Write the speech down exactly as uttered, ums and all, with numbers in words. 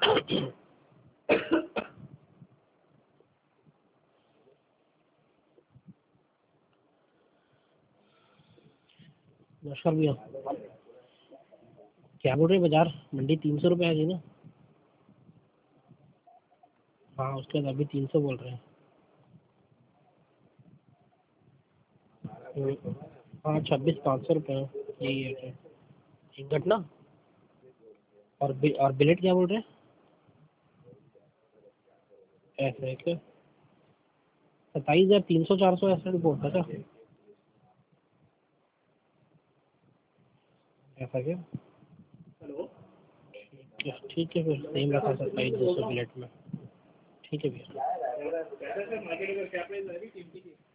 नमस्कार भैया, क्या बोल रहे हैं? बाजार मंडी तीन सौ रुपये आ गई ना? हाँ, उसके बाद अभी तीन सौ बोल रहे हैं। हम्म, हाँ, छब्बीस पाँच सौ रुपये यही है। इंगट ना? और बि, और बिलेट क्या बोल रहे हैं? ऐसे है क्या? सत्ताईस हज़ार तीन सौ चार सौ ऐसा रिपोर्ट था क्या? ऐसा क्या? ठीक है, ठीक है, फिर सेम रखा सत्ताईस दो सौ बिलेट में। ठीक है भैया।